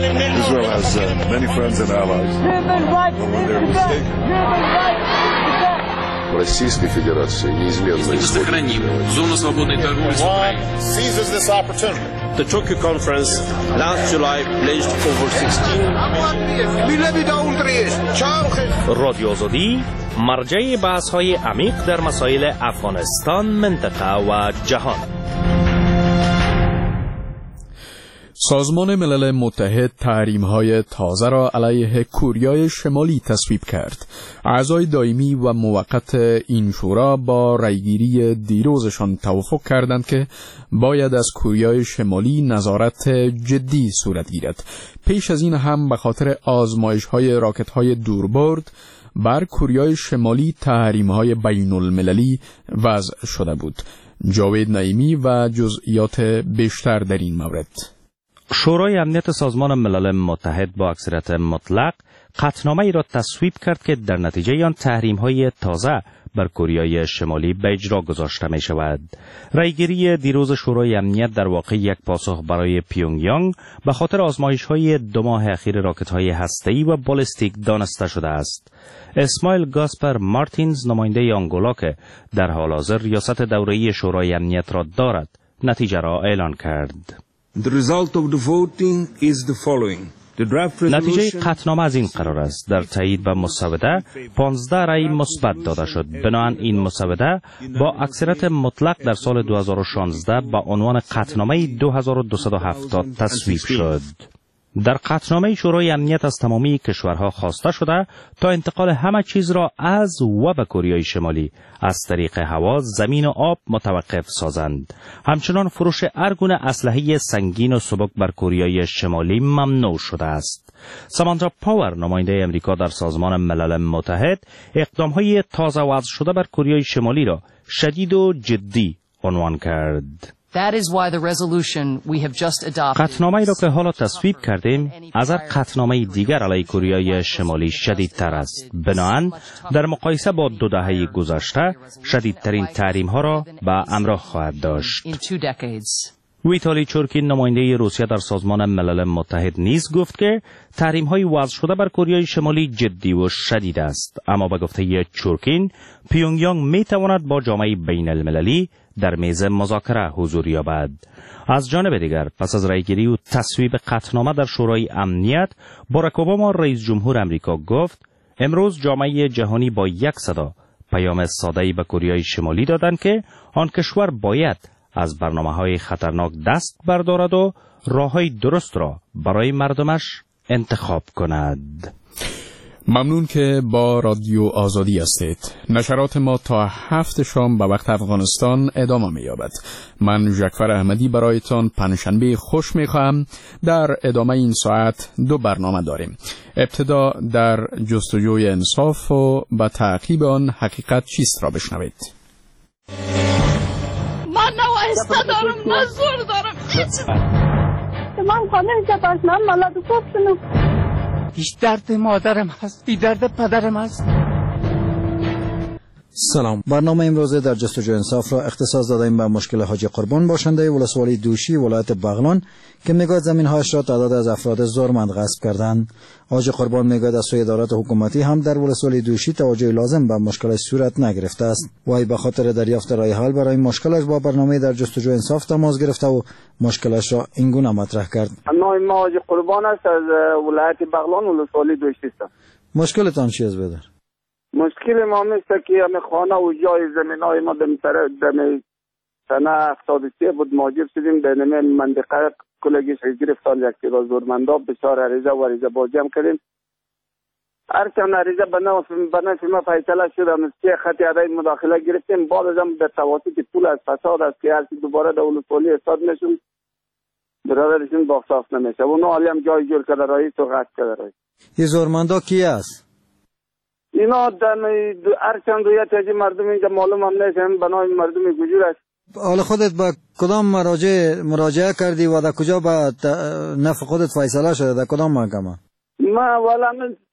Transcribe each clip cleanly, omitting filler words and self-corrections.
Israel has many friends and allies. When they're mistaken. Российской Федерации неизменно сохраним зону свободной торговли с Украиной. Seizes this opportunity. The Tokyo conference last July pledged over 16 رادیو آزادی مرجع بحث‌های عمیق در مسائل افغانستان، منطقه و جهان. سازمان ملل متحد تحریم‌های تازه را علیه کوریای شمالی تصویب کرد. اعضای دائمی و موقت این شورا با رأیگیری دیروزشان توافق کردند که باید از کوریای شمالی نظارت جدی صورت گیرد. پیش از این هم به خاطر آزمایش‌های راکت‌های دوربرد بر کوریای شمالی تحریم‌های بین‌المللی وضع شده بود. جاوید نعیمی و جزئیات بیشتر در این مورد. شورای امنیت سازمان ملل متحد با اکثریت مطلق قطعنامه ای را تصویب کرد که در نتیجه آن تحریم‌های تازه بر کوریای شمالی به اجرا گذاشته می شود. رأیگیری دیروز شورای امنیت در واقع یک پاسخ برای پیونگ به خاطر آزمایش‌های 2 ماه اخیر راکت‌های هسته‌ای و بالستیک دانسته شده است. اسماعیل گاسپر مارتینز، نماینده آنگولا که در حال حاضر ریاست دوره‌ای شورای امنیت را دارد، نتیجه را اعلان کرد. The result of the voting is the following. نتیجه قطعنامه از این قرار است: در تایید و مسوده 15 رأی مثبت داده شد. بنابراین این مسوده با اکثریت مطلق در سال 2016 با عنوان قطعنامه 2270 تصویب شد. در قطعنامه شورای امنیت از تمامی کشورها خواسته شده تا انتقال همه چیز را از و به کوریای شمالی از طریق هوا، زمین و آب متوقف سازند. همچنان فروش هر گونه اسلحه سنگین و سبک بر کوریای شمالی ممنوع شده است. سامانترا پاور، نماینده امریکا در سازمان ملل متحد، اقدام‌های تازه وضع شده بر کوریای شمالی را شدید و جدی عنوان کرد. قطعنامه‌ای را که حالا تصویب کردیم از هر قطعنامه دیگر علیه کوریای شمالی شدیدتر است. بنابراین در مقایسه با 2 دهه گذشته شدیدترین تحریم‌ها را به همراه خواهد داشت. ویتالی چورکین، نماینده روسیه در سازمان ملل متحد، نیز گفت که تحریم‌های وضع شده بر کوریای شمالی جدی و شدید است. اما به گفته چورکین، پیونگ می‌تواند با جامعه بین‌المللی در میز مذاکره حضور یابد. از جانب دیگر، پس از رأیگیری و تصویب قطعنامه در شورای امنیت، باراک اوباما رئیس جمهور امریکا گفت امروز جامعه جهانی با یک صدا پیام ساده‌ای به کوریای شمالی دادند که آن کشور باید از برنامه‌های خطرناک دست بردارد و راه‌های درست را برای مردمش انتخاب کند. ممنون که با رادیو آزادی هستید. نشرات ما تا 7 شام به وقت افغانستان ادامه می‌یابد. من ژکفر احمدی برایتان پنجشنبه خوش می‌خواهم. در ادامه این ساعت 2 برنامه داریم. ابتدا در جستجوی انصاف و به تعقیب آن حقیقت چیست را بشنوید. من نوایسته دارم، من زور دارم. من خانه جباز من ملاد گفتنم. هیچ درد مادرم هست، بی درد پدرم هست. سلام. برنامه امروزه در جستجوی انصاف را اختصاص دادیم به مشکل حاجی قربان، باشنده ولسوالی دوشی ولایت بغلان که میگوید زمین‌هایش را تعداد از افراد زورمند غصب کردند. حاجی قربان میگوید از سوی ادارات حکومتی هم در ولسوالی دوشی توجه لازم به مشکلش صورت نگرفته است. وای به خاطر دریافت راه حل برای مشکلش با برنامه در جستجوی انصاف تماس گرفته و مشکلش را اینگونه مطرح کرد. نام ما حاجی قربان است، از ولایت بغلان ولسوالی دوشی است. مشکلتان چی است بدر؟ مشکل ما میسته که همه خانه و جای زمین های ما دمی سنه 73 بود مهاجر شدیم در نمی منطقه کلگیش گرفتار یک تیرا زورمندا بسیار عریضه و عریضه باجم کردیم. هرچند عریضه به نفع ما فیصله شد، از که خطی عدای مداخله گرفتیم. بعد از هم در تواسط پول از فساد است که هرچی دوباره در ولسوالی استاد نشون برادرشون باخصاف نمیشه. اونو حالی هم جای جور کرده رایست و غصب کرده رایست. این زورمندا کی است؟ اینا هرچند رویت از مردم اینجا معلوم هم نیست، هم بنای مردم گجور است. حالا خودت با کدام مراجعه کردی و در کجا با نفع خودت فیصله شده؟ در کدام محکمه؟ ما والا من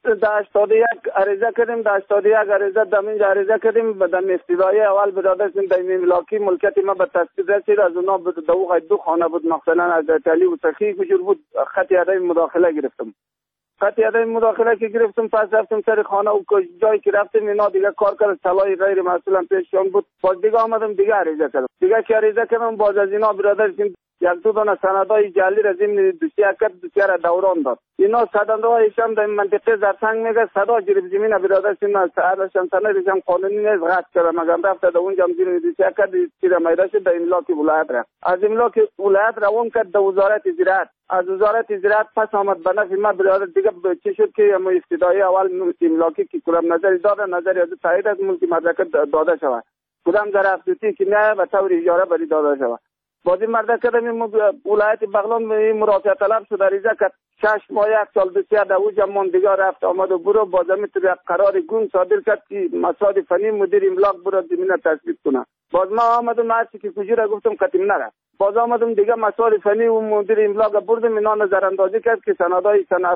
در 81 عریضه کردیم، در 81 عریضه دمین عریضه کردیم. بدم ابتدایی اول برادر سیم دایمی ملاکی ملکیت ما به تصدیق رسید. از اونا دو خانه بود، مثلا از علی و سخی کجور بود، خط یادای مداخله گرفتم. خط یادای مداخله که گرفتم، پس رفتم سر خانه و جایی که رفتم اینا دیگه کار کرد، صلاحی غیر مسئولم پیششون بود. باز دیگه آمدم دیگه عریضه کردم. دیگه که عریضه کردم باز از اینا برادر سیم یک دو دانه سندای جعلی را ضمن دوسیه کرد، دوسیه را دوران داد. اینا سندهایش هم در منطقه زرسنگ میگه صدا گرفت زمین برادر سیم سرشان سندش هم قانونی نیست، غلط کرد. مگم رفت در اونجا هم ضمن دوسیه کرد، چیز میده شد در املاک ولایت رفت. از املاک ولایت روان کرد در وزارت زراعت. از وزارت زراعت پس آمد به نفع ما برادر دیگه چی شد که ما ابتدایی اول املاکی که کلام نظری داده، نظری از تایید از ملکی مدرک داده شود. کدام ظرفیتی که نه به طور اجاره بری داده شود. بازی مرده کردم ولایت بغلان مرافعه طلب شد، عریضه کرد 6 ماه 1 سال دوسیه در اوج من دیگه رفت آمد و برو باز میتونه قرار گون صادر کرد که مسائل فنی مدیر املاک برو زمینه تصویب کنه. باز ما آمدم هرچی که کجی را گفتم کتیم نرفت. باز آمدم دیگه مسائل فنی و مدیر املاک بردم اینا نظر اندازی کرد که سندای سنه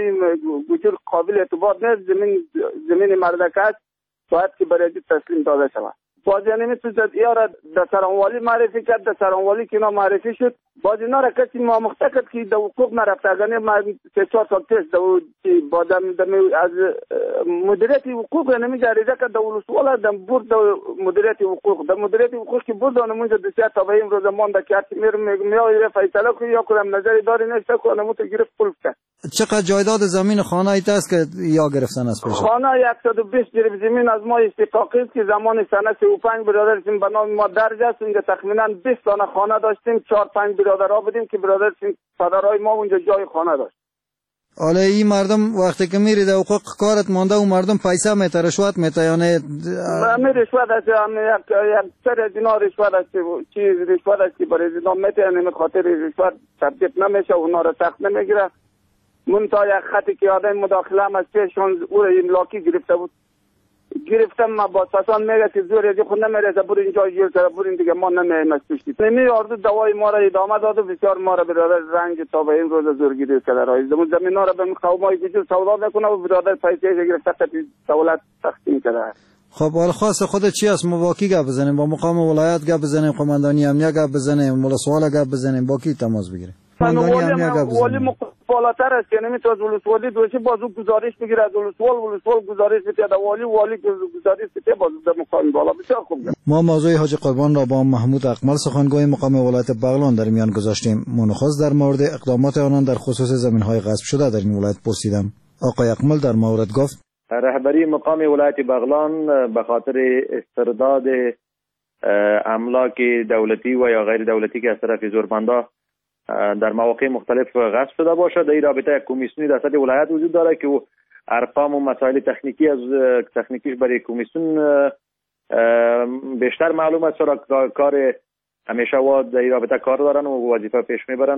72 گجور قابل اعتبار نیست، زمین مردکه است، باید که برای تسلیم داده شود. باز یعنی میتونست یا را در سرانوالی معرفی کرد، در سرانوالی که اینا معرفی شد، باز اینا را کسی مامخته کرد که در حقوق نرفت. اگر ما 3-4 سال پیش با از مدیریت حقوق نمیگه عریضه کرد در ولسواله در برد در مدیریت حقوق، در مدیریت حقوق که برد آنمونجا دوسیه تابعی امروز مانده که هرچی میره فیصله کنی یا کنم نظری داری نشته که آنمون تو گرفت پولف کرد. چقدر جایداد زمین خانه ایت است که یا گرفتن از پیش؟ خانه 120 جریب زمین از ما استحقاقی است که زمان سنه 35 برادر به نام ما درج است. اونجا تقریبا 20 تا خانه داشتیم، 4-5 برادرها بودیم که برادر پدرای ما اونجا جای خانه داشت. حالا این مردم وقتی که میری در حقوق کارت مانده و مردم پیسه میته رشوت میته یا نه؟ رشوت است، یک سر از اینا رشوت است، چیز رشوت است که برای اینا میته، یعنی خاطر رشوت تبدیل نمیشه، اونا را سخت نمیگیره. منتها یک خطی که آدم مداخله هم از پیشون او را املاکی گرفته بود، گرفتم ما با ساسان میگه که زور ازی خود نمیرسه، برو اینجا جیر سره برو این دیگه ما نمیایم از توشتی. نمی آردو دوای ما را ادامه داد و بسیار ما را برادر رنج تا به این روز زورگیری کرده رایز دمون زمین ها را به قومای کجور سودا بکنه و برادر پیسه گرفته که دولت تقسیم کرده. خب حال خاص خود چی است؟ مواکی گپ بزنیم، با مقام ولایت گپ بزنیم، قماندانی امنیه گپ بزنیم، ولسواله گپ بزنیم، با کی تماس بگیریم؟ والی بالاتر است که نمیتونه از ولسوالی دوشی بازو گزارش بگیره، از ولسوال گزارش بده، از والی گزارش بده، بازو در مقام بالا. بسیار خوب. ما موضوع حاج قربان را با محمود اقمل سخنگوی مقام ولایت بغلان در میان گذاشتیم. منخواست در مورد اقدامات آنان در خصوص زمین‌های غصب شده در این ولایت پرسیدم. آقای اقمل در مورد گفت رهبری مقام ولایت بغلان به خاطر استرداد املاک دولتی و یا غیر دولتی که از طرف زورمندا در مواقع مختلف غصب شده باشد، در این رابطه یک کمیسیونی در سطح ولایت وجود داره که ارقام و مسائل تکنیکیش برای کمیسیون بیشتر معلوم است، چرا کار همیشه و در این رابطه کار دارن و وظیفه پیش میبرن،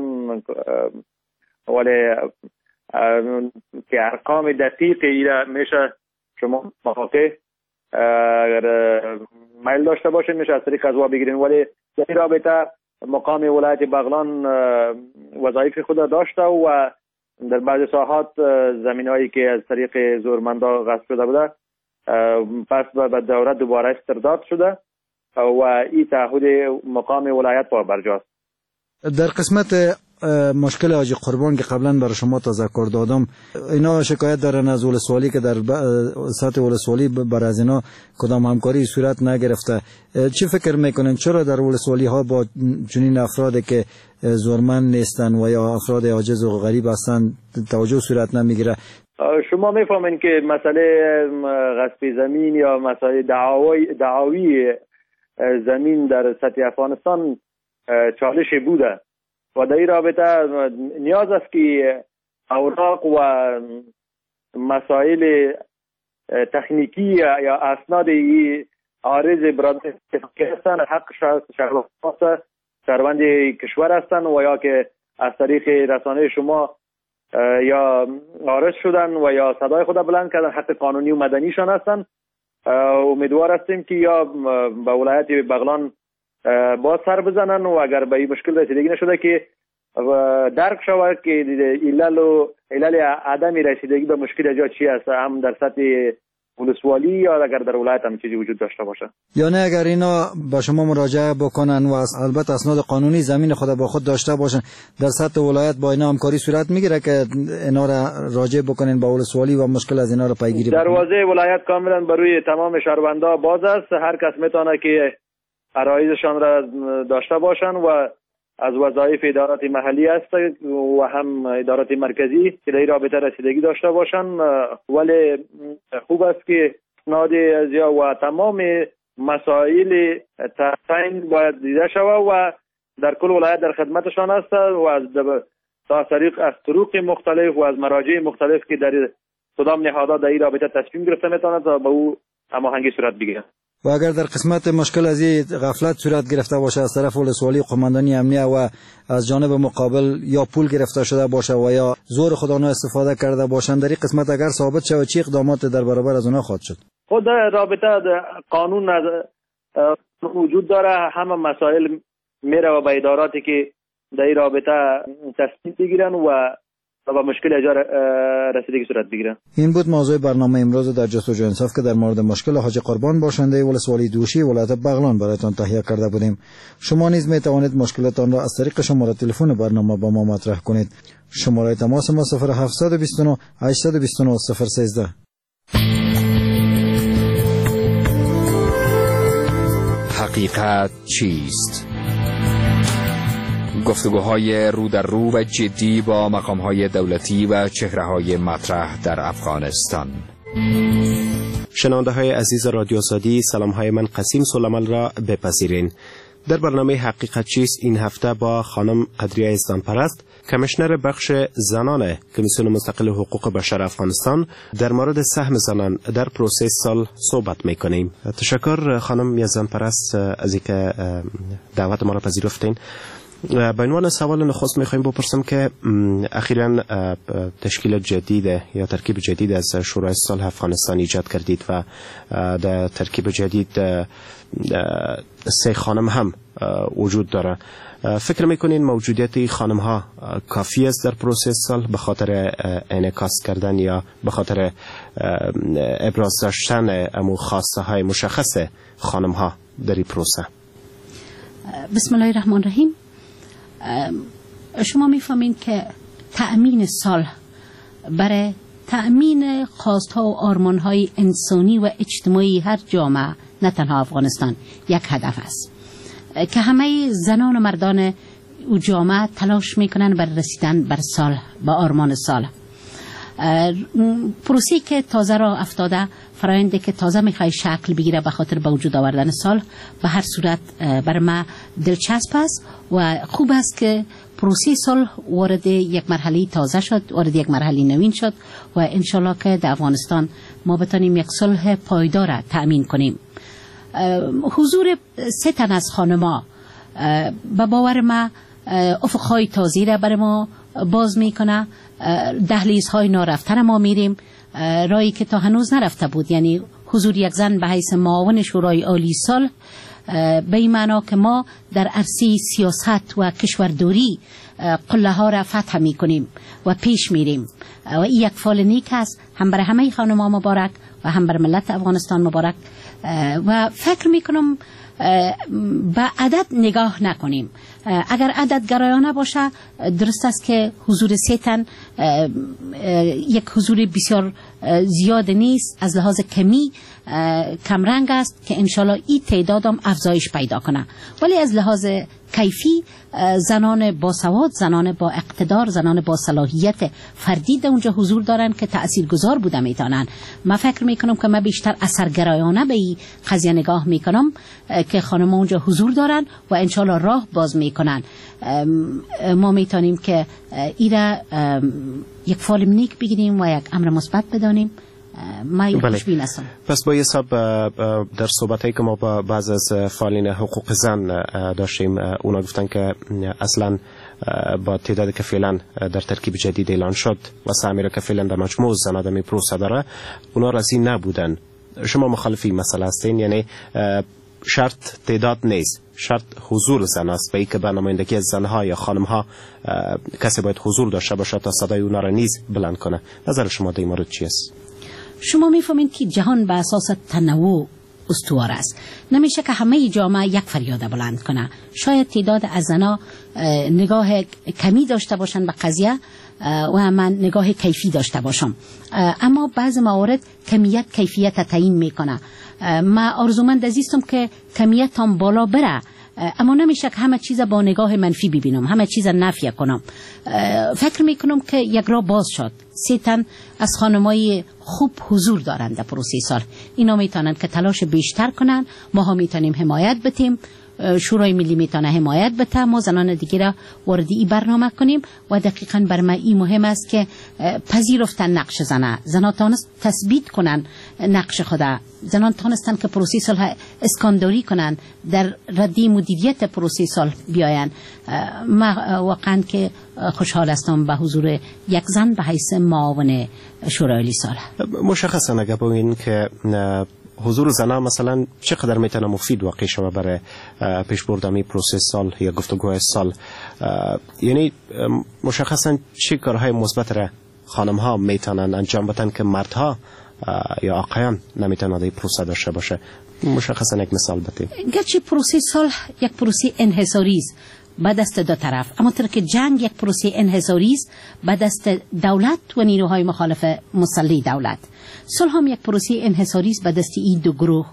ولی که ارقام دقیق ایره میشه شما مواقع میل داشته باشین میشه از طریق ازوا بگیرین، ولی در این رابطه مقام ولایت بغلان وظایف خود داشته و در بعض ساحات زمینهایی که از طریق زورمندا غصب شده بوده پس به دولت دوباره استرداد شده و این تعهد مقام ولایت برجاست. در قسمت مشکل حاج قربان که قبلا برای شما تذکر دادم، اینا شکایت دارن از ولسوالی که در سطح ولسوالی بر از اینا کدام همکاری صورت نگرفته. چی فکر میکنن چرا در ولسوالی ها با چنین افرادی که زورمند نیستن و یا افراد عاجز و غریب هستن توجه صورت نمیگیره؟ شما میفهمین که مسئله غصب زمین یا مسئله دعاوی زمین در سطح افغانستان چالش بوده و در این رابطه نیاز است که اوراق و مسائل تکنیکی یا اسناد عارض برادر هستند حق شهروند کشور هستند و یا که از طریق رسانه شما یا عارض شدن و یا صدای خود بلند کردن حق قانونی و مدنیشان هستند. امیدوار هستیم که یا به ولایت بغلان باز سر بزنن و اگر به این مشکل رسیدگی نشده که درک شود که علل عدم رسیدگی به مشکل جا چی است، هم در سطح ولسوالی یا اگر در ولایت هم چیزی وجود داشته باشه. یعنی اگر اینا با شما مراجعه بکنن و البته اسناد قانونی زمین خود با خود داشته باشن، در سطح ولایت با اینا همکاری صورت میگیره که اینا را راجع بکنین با ولسوالی و مشکل از اینا را پیگیری بکنن؟ دروازه ولایت کاملا بروی تمام شهروندا باز است. هر کس میتونه که عرایضشان را داشته باشن و از وظایف ادارات محلی است و هم ادارات مرکزی که در این رابطه رسیدگی داشته باشن. ولی خوب است که اسناد و تمام مسائل تعیین باید دیده شود و در کل ولایت در خدمتشان است و از طریق از طرق مختلف و از مراجع مختلف که در کدام نهادها در این رابطه تصمیم گرفته میتواند تا به او هماهنگی صورت بگیرد. و اگر در قسمت مشکل از این غفلت صورت گرفته باشه از طرف ولسوالی و قماندانی امنیه و از جانب مقابل یا پول گرفته شده باشه و یا زور خودآنها استفاده کرده باشند، در این قسمت اگر ثابت شود چه اقدامات در برابر از اونها خواهد شد؟ خود رابطه قانون وجود داره، همه مسائل میره و به اداراتی که در این رابطه تصمیم بگیرن و با مشکل رسیدگی صورت بگیرن. این بود موضوع برنامه امروز در جستجوی انصاف که در مورد مشکل حاجی قربان باشنده ولسوالی دوشی ولایت بغلان برایتان تهیه کرده بودیم. شما نیز می توانید مشکلتان را از طریق شماره تلفن برنامه با ما مطرح کنید. شماره تماس ما 0729 829 013. حقیقت چیست؟ گفتگوهای رو در رو و جدی با مقامهای دولتی و چهره‌های مطرح در افغانستان. شنونده های عزیز رادیو آزادی، سلام های من قسیم سلیمان را بپذیرین. در برنامه حقیقت چیست این هفته با خانم قدریه زنپرست، کمیشنر بخش زنان کمیسیون مستقل حقوق بشر افغانستان، در مورد سهم زنان در پروسه صلح صحبت میکنیم. تشکر خانم زنپرست از اینکه دعوت ما را پذیرفتین. به عنوان سوال نخست میخوایم بپرسم که اخیراً تشکیل جدید یا ترکیب جدید از شورای صلح افغانستان ایجاد کردید و در ترکیب جدید 3 خانم هم وجود داره. فکر میکنین موجودیت خانم ها کافی است در پروسه صلح به خاطر انعکاس کردن یا به خاطر ابراز داشتن امو خواسته های مشخص خانم ها در این پروسه؟ بسم الله الرحمن الرحیم. شما میفهمین که تأمین صلح برای تأمین خواستها و آرمانهای انسانی و اجتماعی هر جامعه، نه تنها افغانستان، یک هدف است که همه زنان و مردان او جامعه تلاش میکنن بر رسیدن بر صلح، به آرمان صلح. پروسی که تازه را افتاده، فرآیندی که تازه میخواد شکل بگیره به خاطر به وجود آوردن صلح، به هر صورت بر ما دلچسب است و خوب است که پروسی صلح وارد یک مرحله تازه شد، وارد یک مرحله نوین شد و انشالله که در افغانستان ما بتانیم یک صلح پایدار تأمین کنیم. حضور 3 تن از خانما به باور ما افقهای تازی را برای ما باز میکنه. دهلیزهای نارفتن ما میریم، راهی که تا هنوز نرفته بود، یعنی حضور یک زن به حیث معاون شورای عالی صلح، به این معنا که ما در عرصه سیاست و کشورداری قله ها را فتح می کنیم و پیش میریم و این یک فال نیک است، هم برای همه خانم‌ها مبارک و هم برای ملت افغانستان مبارک. و فکر می کنم به عدد نگاه نکنیم. اگر عدد گرایانه باشه، درست است که حضور 3 تن یک حضور بسیار زیاد نیست، از لحاظ کمی کمرنگ است که انشالله این تعداد هم افزایش پیدا کنه. ولی از لحاظ کیفی زنان با سواد، زنان با اقتدار، زنان با صلاحیت فردی در اونجا حضور دارن که تاثیرگذار بوده میتونن. من فکر میکنم که من بیشتر اثرگرایانه به این قضیه نگاه میکنم که خانم اونجا حضور دارن و انشالله راه باز میکنن. ما میتونیم که ایره یک فال نیک بگیریم و یک امر مثبت بدانیم. ما خوشبین هستم. پس با حساب در صحبتایی که ما با بعض از فعالین حقوق زن داشتیم، اونا گفتن که اصلا با تعدادی که فعلا در ترکیب جدید اعلان شد و سهمی را که فعلا در مجموع زن آدمی پروسه داره، اونا راضی نبودن. شما مخالفی مسئله هستین؟ یعنی شرط تعداد نیست، شرط حضور زن است و ای که به نمایندگی زنها یا خانمها کسی باید حضور داشته باشه تا صدای اونا را نیز بلند کنه. نظر شما در این مورد چی است؟ شما میفهمید که جهان به اساس تنوع استوار است. نمیشه که همه جامعه یک فریاد بلند کنه. شاید تعداد از زنها نگاه کمی داشته باشن به قضیه و من نگاه کیفی داشته باشم، اما بعض موارد کمیت کیفیت تعیین میکنه. ما آرزومند عزیزم که کمیت هم بالا بره، اما نمیشه که همه چیز با نگاه منفی ببینم، همه چیز نفی کنم. فکر میکنم که یک راه باز شد. 3 تن از خانمای خوب حضور دارند در پروسه سال. اینا میتونن که تلاش بیشتر کنن، ما ها میتونیم حمایت بتیم، شورای ملی میتونه حمایت بده، ما زنان دیگه را وارد این برنامه کنیم. و دقیقاً بر من این مهم است که پذیرفتن نقش زنان تانست تثبیت کنن نقش خدا، زنان تانستن که پروسه صلح اسکانداری کنن، در ردی مدیریت پروسه صلح بیاین. ما واقعاً که خوشحال هستم به حضور یک زن به حیث معاون شورای صلح. مشخصاً اگه با این که حضور زنها مثلا چقدر میتونه مفید واقع شما برای پیش بردن پروسه صلح یا گفتگوهای صلح، یعنی مشخصا چه کارهای مثبت را خانم ها میتونن انجام بدن که مردها یا آقایان نمیتونن در پروسه داشته باشه؟ مشخصا یک مثال بده. گرچه پروسه صلح یک پروسه انحصاری است به دست دو طرف، اما که جنگ یک پروسه انحصاری است به دست دولت و نیروهای مخالف مسلح دولت. صلح هم یک پروسه انحصاری است به دست این دو گروه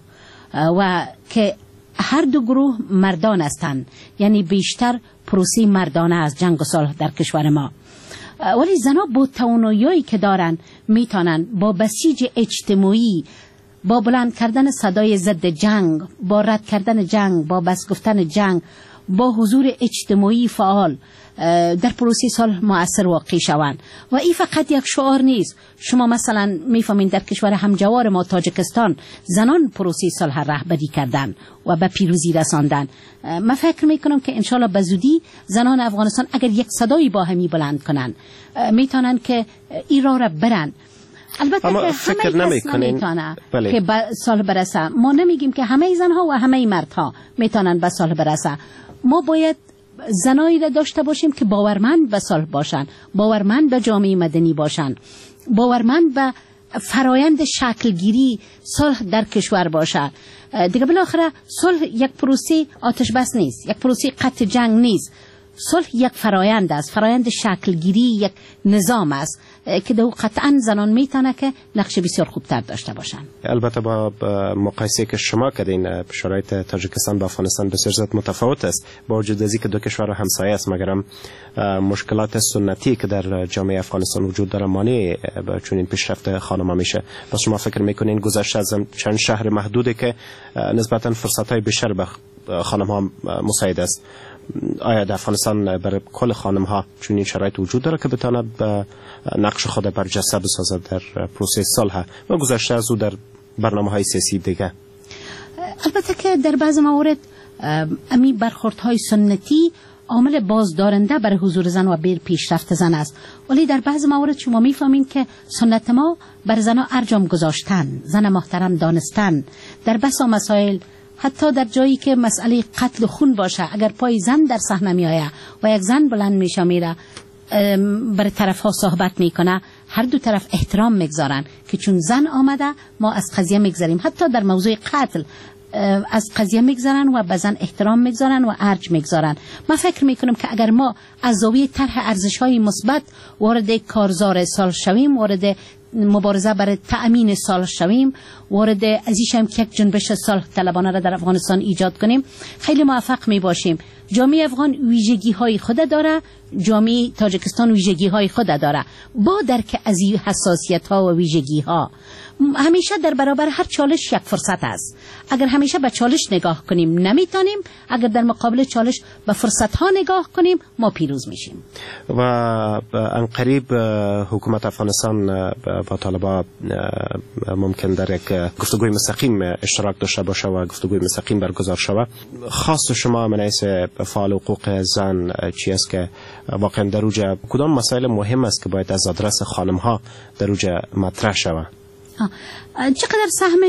و که هر دو گروه مردان هستند، یعنی بیشتر پروسه مردانه از جنگ و صلح در کشور ما. ولی زنها با توانایی که دارن میتونن با بسیج اجتماعی، با بلند کردن صدای ضد جنگ، با رد کردن جنگ، با بس گفتن جنگ، با حضور اجتماعی فعال در پروسه صلح مؤثر واقع شوند. و این فقط یک شعار نیست. شما مثلا میفهمین در کشور همجوار ما تاجیکستان زنان پروسه صلح رهبری کردن و به پیروزی رساندن. من فکر میکنم که انشالله به زودی زنان افغانستان اگر یک صدایی با همی بلند کنن میتونن که این راه را برن. البته اما که فکر همه کس نمیتونه که به صلح برسه. ما نمیگیم که همه زنها و همه مردها میتونن به صلح برسه. ما باید زنایی را داشته باشیم که باورمند به صلح باشن، باورمند به جامعه مدنی باشن، باورمند به فرایند شکلگیری صلح در کشور باشد. دیگه بالاخره صلح یک پروسه آتش بس نیست، یک پروسه قطع جنگ نیست. صلح یک فرایند است، فرایند شکلگیری یک نظام است که دو قطعا زنان میتونه که نقش بسیار خوبتر داشته باشن. البته با مقایسه که شما کردین شرایط تاجیکستان با افغانستان بسیار زیاد متفاوت است، با وجود از اینکه دو کشور همسایه است، مگرم مشکلات سنتی که در جامعه افغانستان وجود داره مانع چون این پیشرفت خانم‌ها میشه. پس شما فکر میکنین گذشته از چند شهر محدوده که نسبتا فرصت‌های بیشتر به خانم‌ها مساعد است، آیا در افغانستان برای کل خانم ها چون این شرایط وجود داره که بتونه نقش خود برجسته بسازد در پروسه صلح و گذشته از او در برنامه های سیاسی دیگه؟ البته که در بعض موارد امی برخوردهای سنتی عامل بازدارنده برای حضور زن و بیر پیشرفت زن است، ولی در بعض موارد شما میفهمین که سنت ما بر زنها ارجام گذاشتن، زن محترم دانستن در بسا مسائل، حتی در جایی که مسئله قتل خون باشه، اگر پای زن در صحنه می آید و یک زن بلند میشه میره برای طرف ها صحبت میکنه، هر دو طرف احترام میگذارن که چون زن آمده ما از قضیه میگذاریم. حتی در موضوع قتل از قضیه میگذارن و به زن احترام میگذارن و ارج میگذارن. من فکر میکنم که اگر ما از زاویه طرح ارزش‌های مثبت وارد کارزار صلح شویم، وارد مبارزه برای تأمین صلح شویم، وارد ازیش هم که یک جنبش صلح طلبانه را در افغانستان ایجاد کنیم، خیلی موفق می باشیم. جامعه افغان ویژگی های خود داره، جامعه تاجیکستان ویژگی های خود داره. با درک از این حساسیت ها و ویژگی ها همیشه در برابر هر چالش یک فرصت است. اگر همیشه به چالش نگاه کنیم نمیتونیم، اگر در مقابل چالش به فرصت ها نگاه کنیم ما پیروز میشیم. و انقریب حکومت افغانستان با طالبان ممکن در یک گفتگوی مستقیم اشتراک داشته باشه و گفتگوی مستقیم برگزار شود. خواست شما من حیث فعال حقوق زن چی است که واقعا در اوج کدام مسائل مهم است که باید از آدرس خانم ها در اوج مطرح شود؟ چقدر سهمش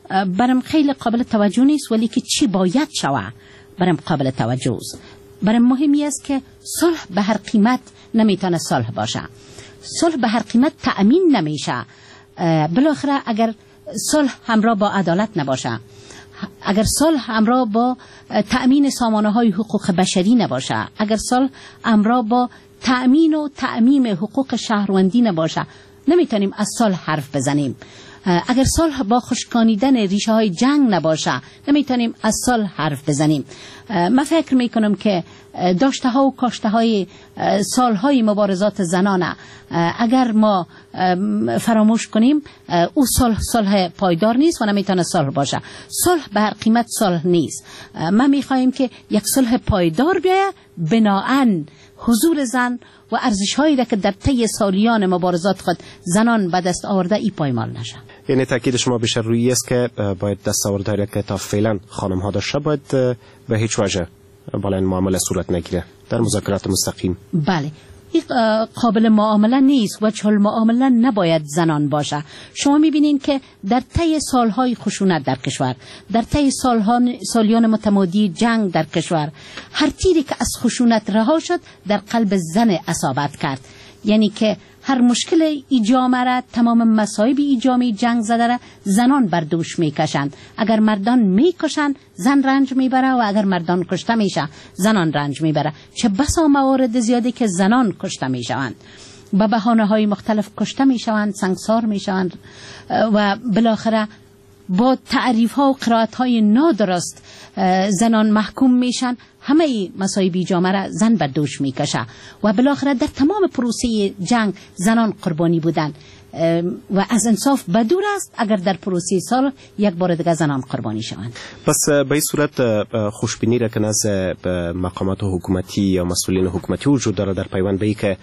برام خیلی قابل توجه نیست، ولی که چی باید شوه برام قابل توجه است. برام مهمی است که صلح به هر قیمت نمیتونه صلح باشه. صلح به هر قیمت تأمین نمیشه. بالاخره اگر صلح همراه با عدالت نباشه، اگر صلح همراه با تأمین سامانه‌های حقوق بشری نباشه، اگر صلح همراه با تأمین و تعمیم حقوق شهروندی نباشه، نمیتونیم از صلح حرف بزنیم. اگر صلح با خشکانیدن ریشه های جنگ نباشه، نمیتونیم از صلح حرف بزنیم. من فکر میکنم که داشته ها و کاشته های سالهای مبارزات زنانه اگر ما فراموش کنیم، او صلح پایدار نیست و نمیتونه صلح باشه. صلح به هر قیمت صلح نیست. ما میخواهیم که یک صلح پایدار بیاید بناهن حضور زن و ارزش هایی را که در طی سالیان مبارزات خود زنان به دست آورده ای پایمال نشه. یعنی تاکید شما بیشتر روی است که باید دستاوردهایی که تا فعلا خانم ها داشته باید به هیچ وجه بالا این معامله صورت نگیره در مذاکرات مستقیم. بله، این قابل معامله نیست و چل معامله نباید زنان باشه. شما میبینین که در طی سالهای خشونت در کشور، در طی سالیان متمادی جنگ در کشور، هر تیری که از خشونت رها شد در قلب زن اصابت کرد. یعنی که هر مشکل ایجامه را، تمام مصائب ایجامی جنگ زده را زنان بر دوش میکشند. اگر مردان میکشند زن رنج میبره و اگر مردان کشته میشه زنان رنج میبره. چه بسا موارد زیادی که زنان کشته میشوند، به بهانه های مختلف کشته میشوند، سنگسار میشوند و بالاخره با تعریف ها و قرائت های نادرست زنان محکوم میشن. همه مصائب جامعه را زن بر دوش میکشه و بالاخره در تمام پروسه جنگ زنان قربانی بودن و از انصاف بدور است اگر در پروسه صلح یک بار دیگه زنان قربانی شوند. پس به این صورت خوشبینی را که نزد مقامات حکومتی یا مسئولین حکومتی وجود داره در پیوند به ای که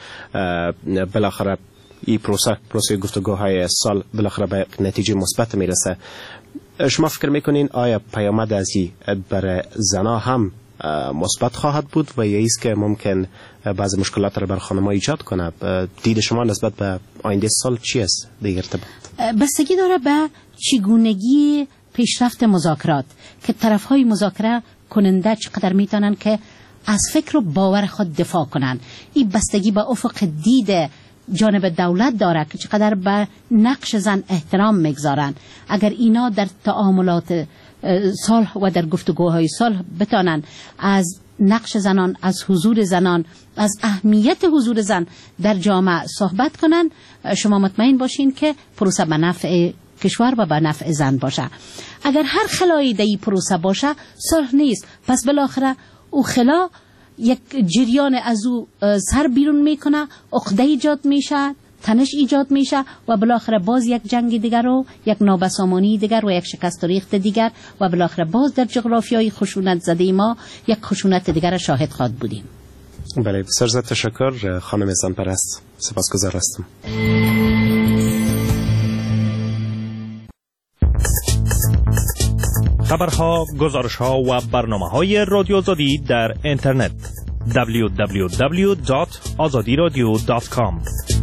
بالاخره این پروسه گفتگوهای صلح بالاخره به نتیجه مثبت میرسه، شما فکر میکنین آیا پیامد از این برای زنا هم مثبت خواهد بود و یا ایست که ممکن بعضی مشکلات را بر خانم‌ها ایجاد کنه؟ دید شما نسبت به آینده صلح چی است در ارتباط؟ بستگی داره به چگونگی پیشرفت مذاکرات که طرف‌های مذاکره کننده چقدر میتونن که از فکر و باور خود دفاع کنن. این بستگی به افق دید جانب دولت داره که چقدر به نقش زن احترام میگذارن. اگر اینا در تعاملات صلح و در گفتگوهای صلح بتانن از نقش زنان، از حضور زنان، از اهمیت حضور زن در جامعه صحبت کنن، شما مطمئن باشین که پروسه به نفع کشور و به نفع زن باشه. اگر هر خلایی در این پروسه باشه صلح نیست، پس بالاخره او خلا یک جریان از او سر بیرون میکنه، عقده ایجاد میشه، تنش ایجاد میشه و بالاخره باز یک جنگ دیگر و یک نابسامانی دیگر و یک شکست ریخت دیگر و بالاخره باز در جغرافیای خشونت زده ما یک خشونت دیگر شاهد خواهد بودیم. بله، بسیار زیاد تشکر خانم زنپرست، سپاسگزار هستم. خبرها، گزارشها و برنامه‌های رادیو آزادی در اینترنت www.azadiradio.com.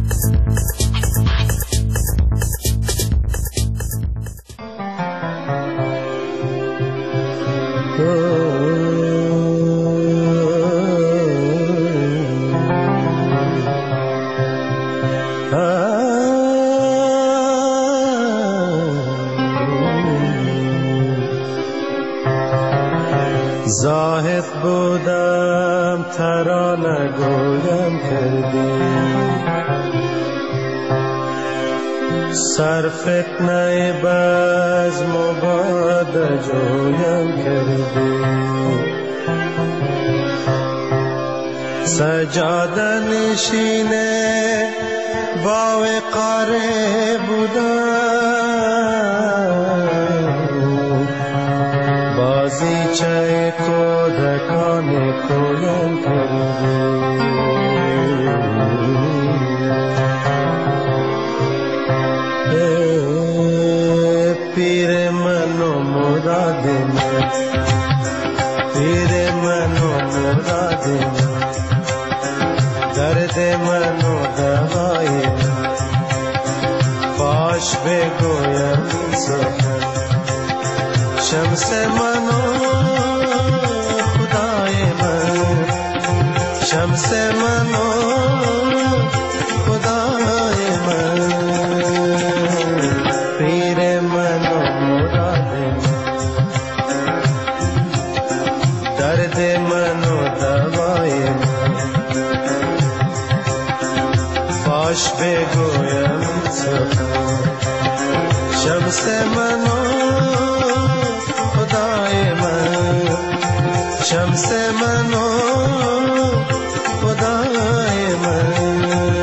زاهد بودم ترانه گویم کردی، سر فتنه بزم و باد جویم کردی، سجاده نشینه با وقاره بودم، بازیچه کودکان کویم کردی، پیر من و مراد من، پیر من و مراد من، درد من و دوای من، باش بگویم این سخن شمس من و خدای من شمس من و خدای من پیر من و مراد من درد من و دوای من باش بگویم سخن شمس من و خدای من شمس من و خدای من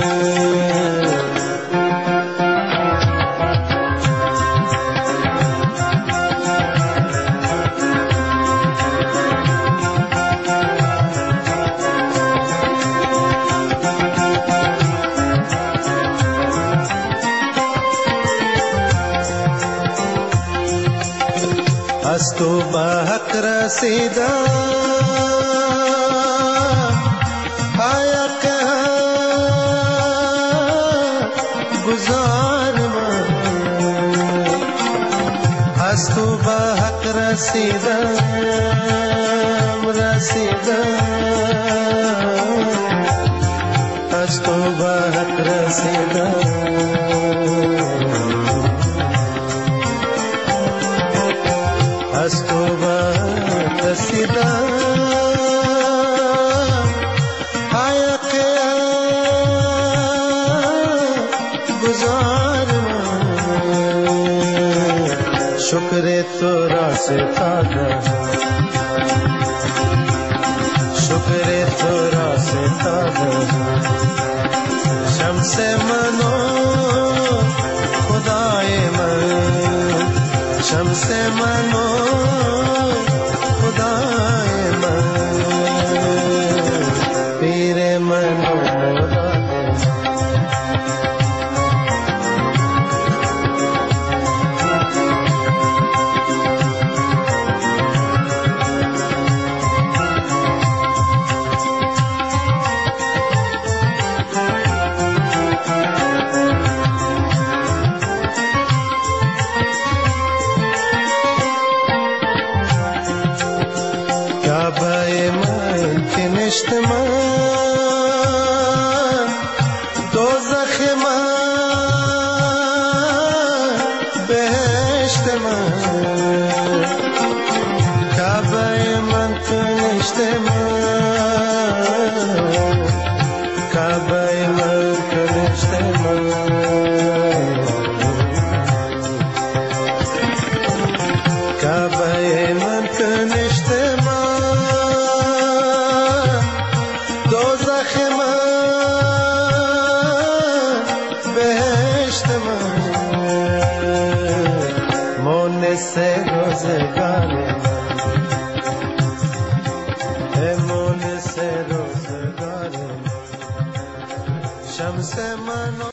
از تو به حق رسیدم حق گزار من از تو به حق رسیدم از تو به حق رسیدم از تو به رسیدم حق گزار من شکر تو را ستادم شکر تو را ستادم شمس من و خدای من شمس من و خدای من پیر من و مراد کعبه من کنشت من دوزخ من بهشت من کعبه من کنشت من کعبه من کنشت من کعبه من کنشت من دوزخ من بهشت من مونس روزگار من مونس روزگار من شمس من